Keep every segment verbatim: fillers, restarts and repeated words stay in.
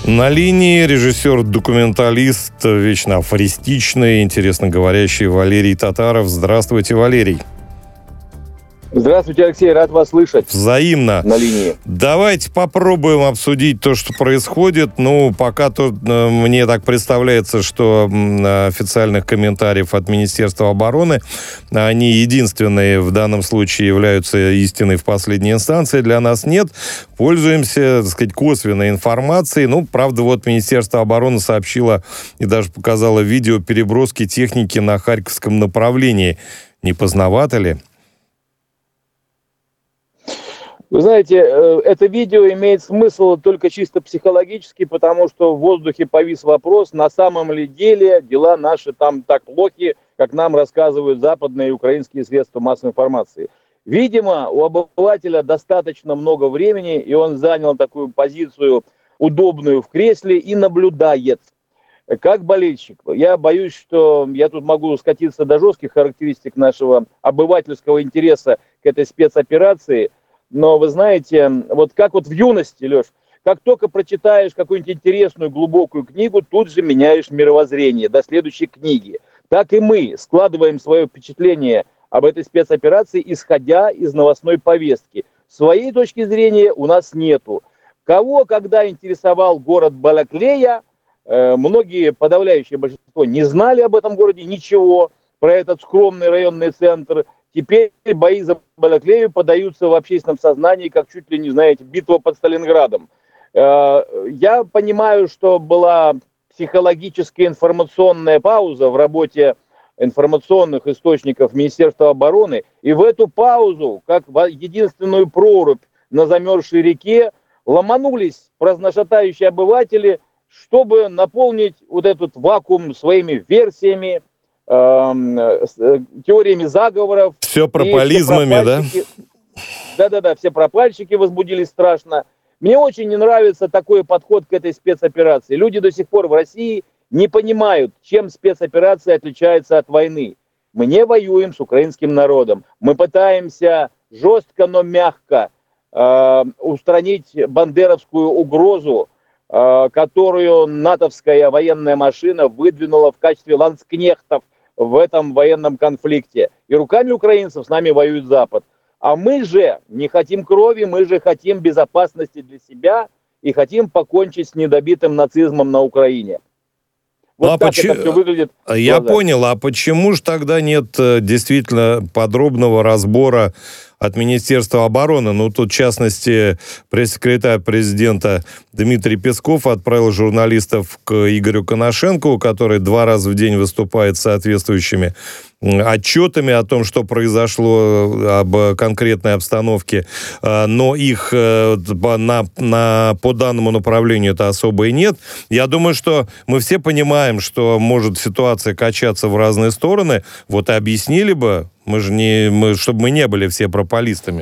На линии режиссер-документалист, вечно афористичный, интересно говорящий Валерий Татаров. Здравствуйте, Валерий. Здравствуйте, Алексей, рад вас слышать. Взаимно. На линии. Давайте попробуем обсудить то, что происходит. Ну, пока то э, мне так представляется, что э, официальных комментариев от Министерства обороны, они единственные в данном случае являются истиной в последней инстанции, для нас нет. Пользуемся, так сказать, косвенной информацией. Ну, правда, вот Министерство обороны сообщило и даже показало видео переброски техники на Харьковском направлении. Не поздновато ли? Вы знаете, это видео имеет смысл только чисто психологически, потому что в воздухе повис вопрос, на самом ли деле дела наши там так плохи, как нам рассказывают западные и украинские средства массовой информации. Видимо, у обывателя достаточно много времени, и он занял такую позицию удобную в кресле и наблюдает. Как болельщик, я боюсь, что я тут могу скатиться до жестких характеристик нашего обывательского интереса к этой спецоперации. Но вы знаете, вот как вот в юности, Леш, как только прочитаешь какую-нибудь интересную, глубокую книгу, тут же меняешь мировоззрение до следующей книги. Так и мы складываем свое впечатление об этой спецоперации, исходя из новостной повестки. Своей точки зрения у нас нету. Кого, когда интересовал город Балаклея, э, многие, подавляющее большинство, не знали об этом городе ничего, про этот скромный районный центр. Теперь бои за Балаклею подаются в общественном сознании, как чуть ли не, знаете, битва под Сталинградом. Я понимаю, что была психологическая информационная пауза в работе информационных источников Министерства обороны. И в эту паузу, как в единственную прорубь на замерзшей реке, ломанулись разношатающие обыватели, чтобы наполнить вот этот вакуум своими версиями, теориями заговоров. Все пропализмами, да? Да-да-да, все пропальщики возбудились страшно. Мне очень не нравится такой подход к этой спецоперации. Люди до сих пор в России не понимают, чем спецоперация отличается от войны. Мы не воюем с украинским народом. Мы пытаемся жестко, но мягко э, устранить бандеровскую угрозу, э, которую натовская военная машина выдвинула в качестве ланскнехтов в этом военном конфликте. И руками украинцев с нами воюет Запад. А мы же не хотим крови, мы же хотим безопасности для себя и хотим покончить с недобитым нацизмом на Украине. Вот а так почему... это все выглядит. Я понял, а почему же тогда нет действительно подробного разбора от Министерства обороны? Ну, тут, в частности, пресс-секретарь президента Дмитрий Песков отправил журналистов к Игорю Коношенкову, который два раза в день выступает с соответствующими отчетами о том, что произошло, об конкретной обстановке, но их на, на, по данному направлению это особо и нет. Я думаю, что мы все понимаем, что может ситуация качаться в разные стороны. Вот и объяснили бы, мы же не, мы, чтобы мы не были все пропалистами.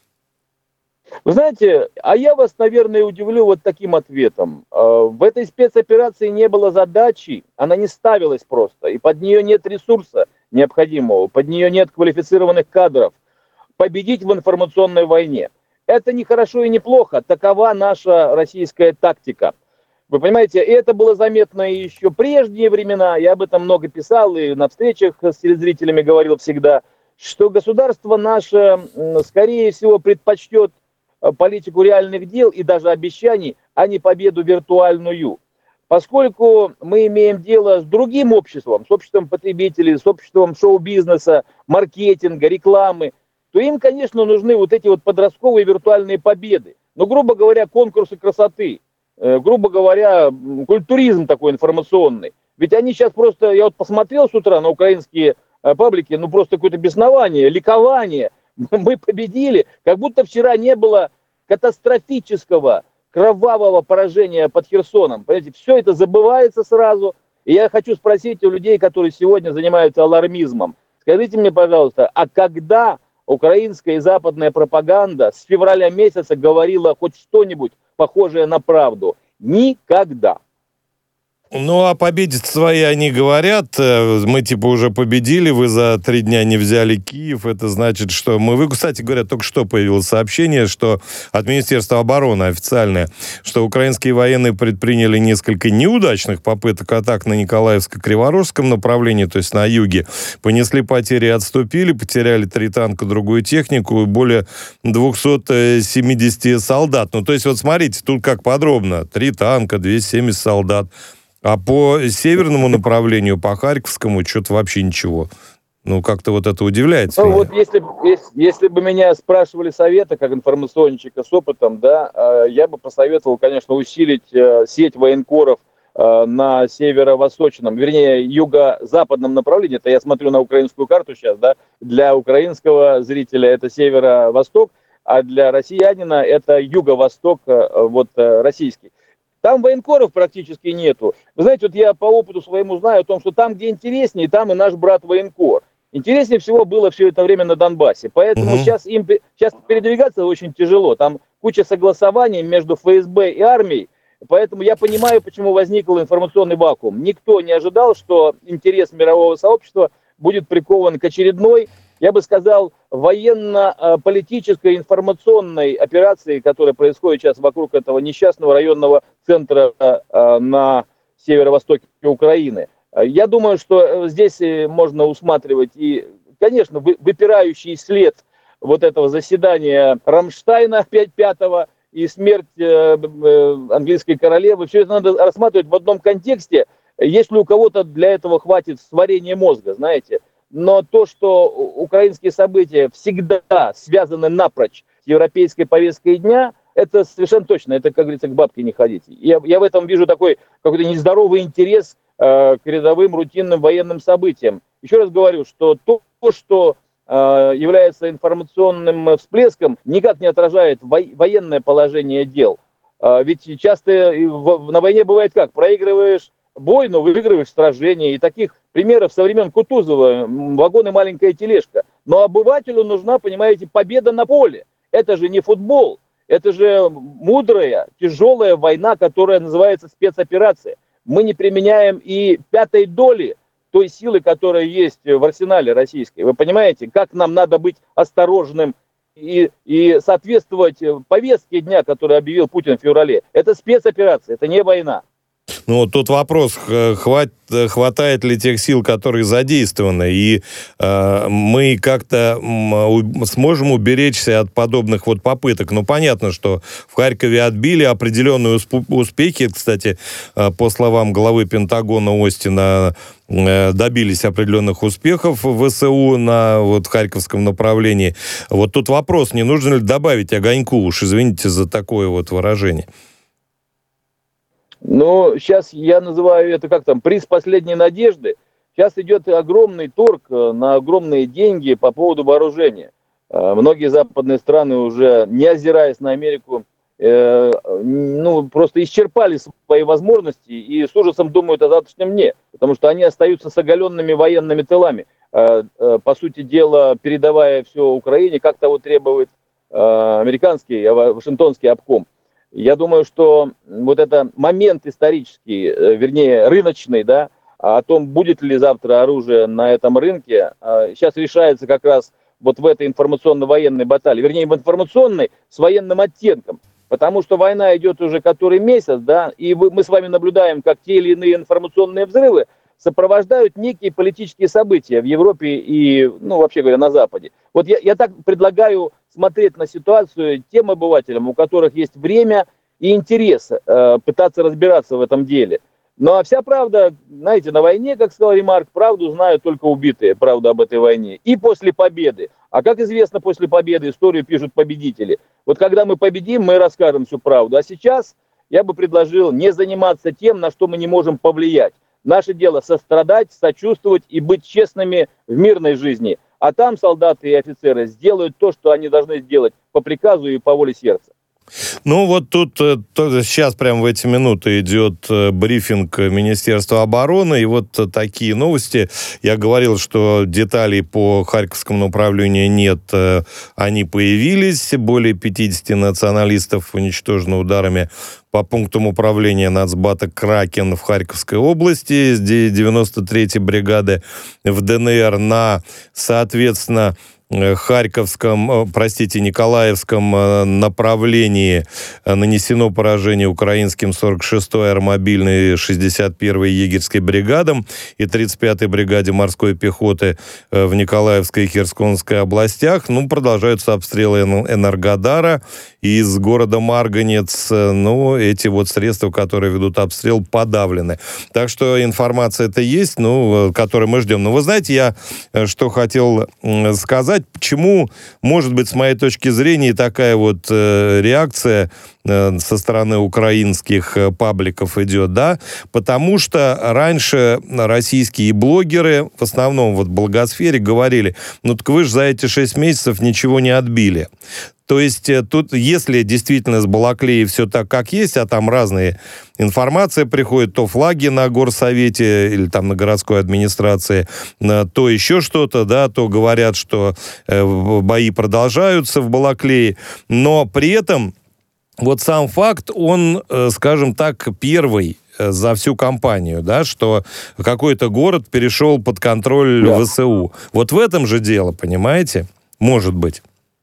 Вы знаете, а я вас, наверное, удивлю вот таким ответом. В этой спецоперации не было задачи, она не ставилась просто, и под нее нет ресурса необходимого, под нее нет квалифицированных кадров. Победить в информационной войне. Это не хорошо и не плохо, такова наша российская тактика. Вы понимаете, это было заметно и еще прежние времена, я об этом много писал и на встречах с телезрителями говорил всегда, что государство наше, скорее всего, предпочтет политику реальных дел и даже обещаний, а не победу виртуальную. Поскольку мы имеем дело с другим обществом, с обществом потребителей, с обществом шоу-бизнеса, маркетинга, рекламы, то им, конечно, нужны вот эти вот подростковые виртуальные победы. Но, грубо говоря, конкурсы красоты, э, грубо говоря, культуризм такой информационный. Ведь они сейчас просто, я вот посмотрел с утра на украинские э, паблики, ну просто какое-то беснование, ликование. Мы победили, как будто вчера не было катастрофического, кровавого поражения под Херсоном. Понимаете, все это забывается сразу. И я хочу спросить у людей, которые сегодня занимаются алармизмом, скажите мне, пожалуйста, а когда украинская и западная пропаганда с февраля месяца говорила хоть что-нибудь похожее на правду? Никогда. Ну, о победе своей они говорят. Мы, типа, уже победили, вы за три дня не взяли Киев. Это значит, что мы... Вы, кстати говоря, только что появилось сообщение, что от Министерства обороны официальное, что украинские военные предприняли несколько неудачных попыток атак на Николаевско-Криворожском направлении, то есть на юге. Понесли потери и отступили, потеряли три танка, другую технику и более двести семьдесят солдат. Ну, то есть, вот смотрите, тут как подробно. Три танка, двести семьдесят солдат. А по северному направлению, по Харьковскому, что-то вообще ничего. Ну, как-то вот это удивляет. Ну, вот если, если, если бы меня спрашивали совета, как информационщика с опытом, да, я бы посоветовал, конечно, усилить сеть военкоров на северо-восточном, вернее, юго-западном направлении. Это я смотрю на украинскую карту сейчас, да. Для украинского зрителя это северо-восток, а для россиянина это юго-восток, вот, российский. Там военкоров практически нету. Вы знаете, вот я по опыту своему знаю о том, что там, где интереснее, там и наш брат военкор. Интереснее всего было все это время на Донбассе. Поэтому угу. сейчас им сейчас передвигаться очень тяжело. Там куча согласований между эф эс бэ и армией. Поэтому я понимаю, почему возник информационный вакуум. Никто не ожидал, что интерес мирового сообщества будет прикован к очередной, я бы сказал, военно-политической информационной операции, которая происходит сейчас вокруг этого несчастного районного центра на северо-востоке Украины. Я думаю, что здесь можно усматривать и, конечно, выпирающий след вот этого заседания Рамштайна пять пятого и смерть английской королевы. Все это надо рассматривать в одном контексте, если у кого-то для этого хватит сварения мозга, знаете. Но то, что украинские события всегда связаны напрочь с европейской повесткой дня, это совершенно точно, это, как говорится, к бабке не ходить. Я, я в этом вижу такой какой-то нездоровый интерес э, к рядовым рутинным военным событиям. Еще раз говорю, что то, что э, является информационным всплеском, никак не отражает во- военное положение дел. Э, ведь часто в, на войне бывает как? Проигрываешь бой, но выигрываешь сражение. И таких примеров со времен Кутузова: вагон и маленькая тележка. Но обывателю нужна, понимаете, победа на поле. Это же не футбол. Это же мудрая, тяжелая война, которая называется спецоперация. Мы не применяем и пятой доли той силы, которая есть в арсенале российской. Вы понимаете, как нам надо быть осторожным и, и соответствовать повестке дня, которую объявил Путин в феврале. Это спецоперация, это не война. Ну, тут вопрос, хват, хватает ли тех сил, которые задействованы, и э, мы как-то м, сможем уберечься от подобных вот попыток. Ну, понятно, что в Харькове отбили определенные успехи. Кстати, э, по словам главы Пентагона Остина, э, добились определенных успехов в вэ эс у на вот, Харьковском направлении. Вот тут вопрос, не нужно ли добавить огоньку, уж извините за такое вот выражение. Но сейчас я называю это как там, приз последней надежды. Сейчас идет огромный торг на огромные деньги по поводу вооружения. Многие западные страны уже, не озираясь на Америку, э, ну, просто исчерпали свои возможности и с ужасом думают о завтрашнем дне, потому что они остаются с оголенными военными тылами. Э, э, по сути дела, передавая все Украине, как того требует э, американский, вашингтонский обком. Я думаю, что вот это момент исторический, вернее, рыночный, да, о том, будет ли завтра оружие на этом рынке, сейчас решается как раз вот в этой информационно-военной баталии, вернее, в информационной с военным оттенком, потому что война идет уже который месяц, да, и мы с вами наблюдаем, как те или иные информационные взрывы сопровождают некие политические события в Европе и, ну, вообще говоря, на Западе. Вот я, я так предлагаю смотреть на ситуацию тем обывателям, у которых есть время и интерес э, пытаться разбираться в этом деле. Ну а вся правда, знаете, на войне, как сказал Ремарк, правду знают только убитые, правду об этой войне. И после победы. А как известно, после победы историю пишут победители. Вот когда мы победим, мы расскажем всю правду. А сейчас я бы предложил не заниматься тем, на что мы не можем повлиять. Наше дело сострадать, сочувствовать и быть честными в мирной жизни. А там солдаты и офицеры сделают то, что они должны сделать по приказу и по воле сердца. Ну, вот тут то, сейчас прямо в эти минуты идет брифинг Министерства обороны, и вот такие новости. Я говорил, что деталей по Харьковскому направлению нет, они появились. Более пятьдесят националистов уничтожены ударами по пунктам управления нацбата «Кракен» в Харьковской области, с девяносто третьей бригады в ДНР на, соответственно, Харьковском, простите, Николаевском направлении нанесено поражение украинским сорок шестой аэромобильной шестьдесят первой егерской бригадам и тридцать пятой бригаде морской пехоты в Николаевской и Херсонской областях. Ну, продолжаются обстрелы Энергодара из города Марганец. Ну, эти вот средства, которые ведут обстрел, подавлены. Так что информация-то есть, ну, которую мы ждем. Но вы знаете, я что хотел сказать, почему, может быть, с моей точки зрения, такая вот э, реакция э, со стороны украинских э, пабликов идет, да, потому что раньше российские блогеры, в основном вот в блогосфере, говорили, ну так вы же за эти шесть месяцев ничего не отбили. То есть тут, если действительно с Балаклеей все так, как есть, а там разные информации приходит, то флаги на горсовете или там на городской администрации, то еще что-то, да, то говорят, что бои продолжаются в Балаклее, но при этом вот сам факт, он, скажем так, первый за всю кампанию, да, что какой-то город перешел под контроль да. ВСУ. Вот в этом же дело, понимаете? Может быть.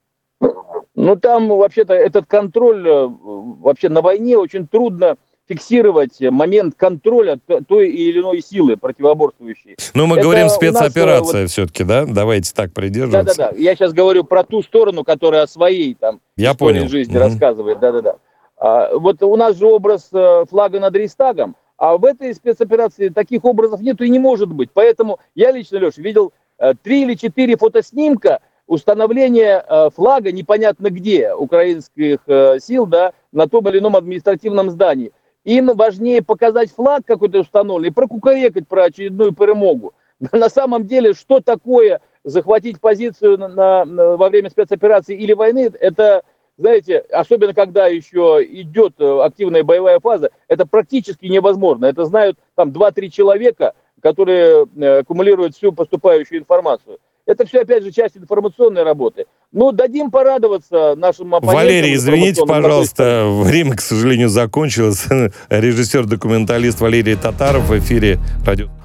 Ну, там, вообще-то, этот контроль, вообще на войне очень трудно фиксировать момент контроля той или иной силы противоборствующей. Ну, мы Это говорим спецоперация вот... все-таки, да? Давайте так придерживаться. Да-да-да. Я сейчас говорю про ту сторону, которая о своей там Я истории понял. жизни угу. рассказывает. Да-да-да. А, вот у нас же образ флага над Рейхстагом, а в этой спецоперации таких образов нету и не может быть. Поэтому я лично, Леша, видел три или четыре фотоснимка установление э, флага непонятно где украинских э, сил, да, на том или ином административном здании. Им важнее показать флаг какой-то установленный и прокукарекать про очередную перемогу. На самом деле, что такое захватить позицию на, на, на, во время спецоперации или войны, это, знаете, особенно когда еще идет активная боевая фаза, это практически невозможно. Это знают там два-три человека, которые э, аккумулируют всю поступающую информацию. Это все, опять же, часть информационной работы. Ну, дадим порадоваться нашим оппонентам. Валерий, извините, пожалуйста, время, к сожалению, закончилось. Режиссер-документалист Валерий Татаров в эфире радио.